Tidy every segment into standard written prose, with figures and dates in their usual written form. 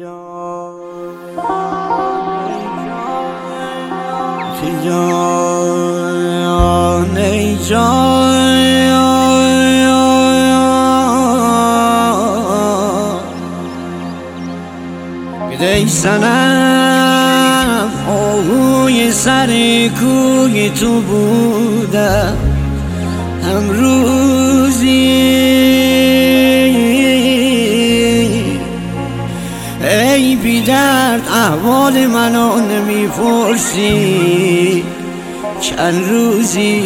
ای صنم آهوی سر کوی تو بودم امروزی، ای بی درد احوال منو نمیپرسی چند روزی،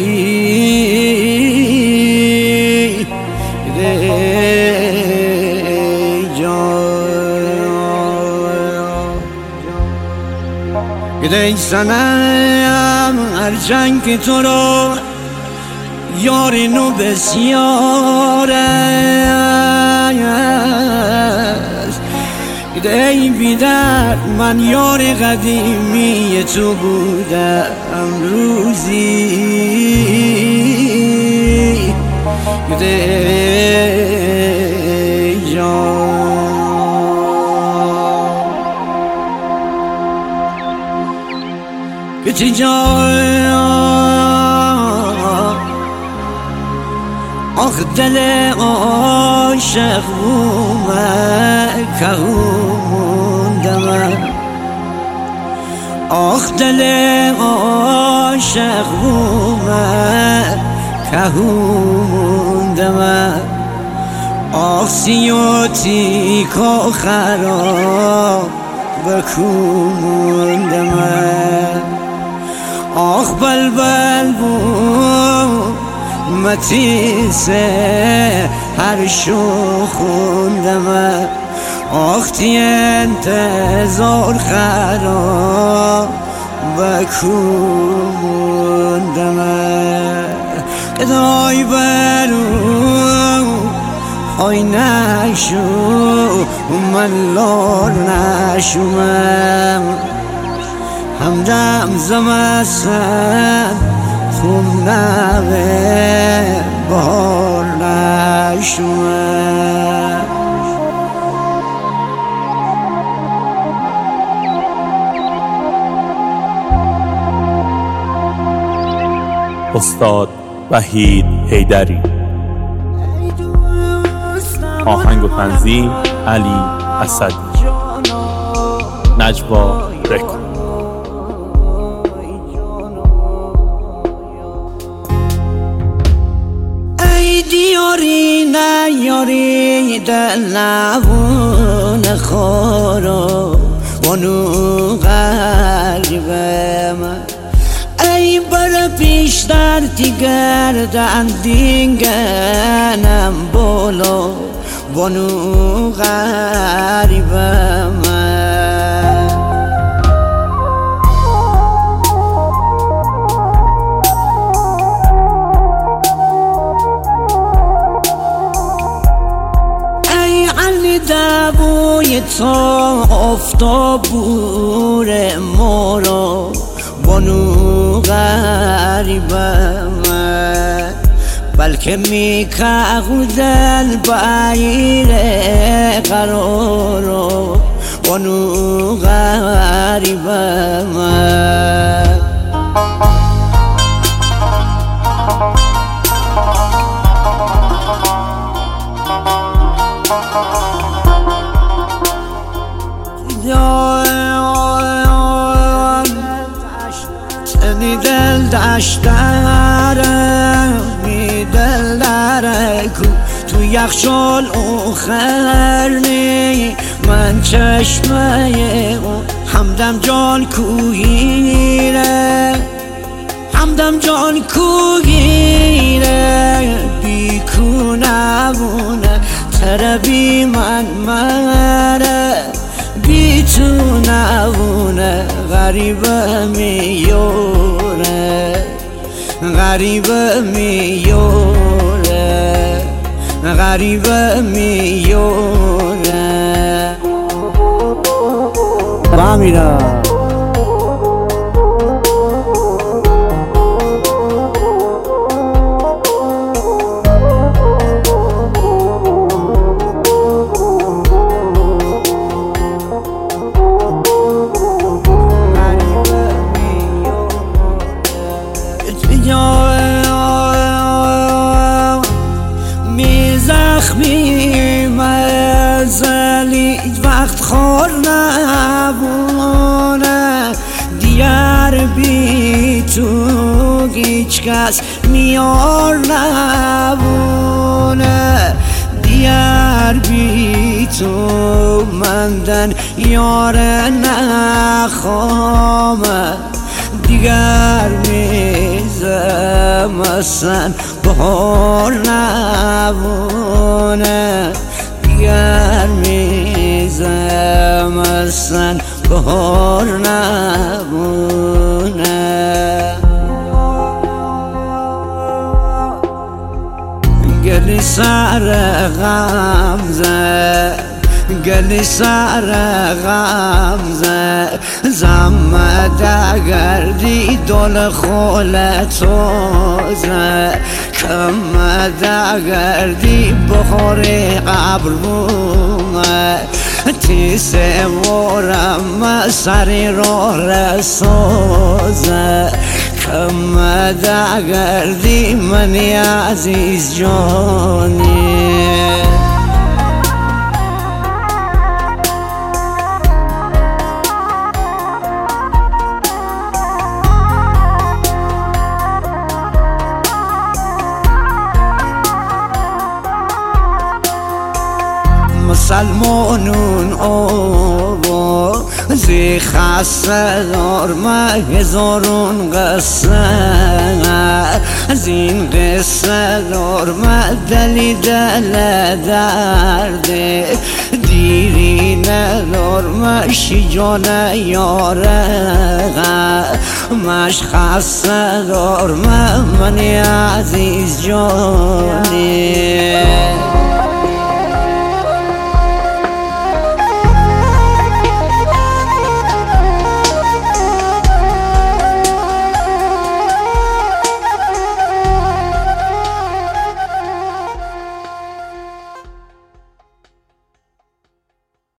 ای صنم هرچند که تو رو یار نو بسیار است، ای بی درد من یار قدیمی تو بودم روزی، ای جان که جان آخ دل عاشق بومه که موندم، آخ دل عاشق بومه که موندم، آخ سیوتی که خراب بکوموندم، آخ بلبل بود متیسه هر شو خوندم، آخ تی انتظار خراب بکوموندم، ادای برو آی نشو من لار نشومم، همدم زمستن خون نوه بار نشومم. استاد وحید حیدری. آهنگ و تنظیم علی اسدی. نجوا رکورد. ای دیاری نیاری دل نبون خورو ونو قلبم، ای بر پیشتر تیگردن دینگنم بولو ونو غریبم، دبوی تو افتا بور مورو بانو غریبم، بلکه میکهو دل بایر قرارو بانو غریبم، تنی دل دشترم می دل درکو تو یخچال اخرنی من چشمه او همدم جان کوهیره، همدم جان کوهیره بیکونه بونه تربی من مره بی تو نبونه غریبه میوره، غریبه میوره، غریبه میوره بامیرم. وقت خور نبونه دیگر بی تو هیچ کس میار نبونه دیگر بی تو مندن یار نخوامه دیگر میزم اصلا بهار نبونه دیگر میزم اصلا بهار نبونه گلی سر غمزه گلی سر غمزه زمده گردی دل خول توزه کمده گردی بخوری قبر بومه تیسه ورم سری رو رسوزه کمده گردی منی عزیز جانی مسلمانون آبا زی خسته دار ما هزارون قصه از این قصه دار ما دلی دل درده دیری ندار ما شجان یاره مش خسته دار من عزیز جانی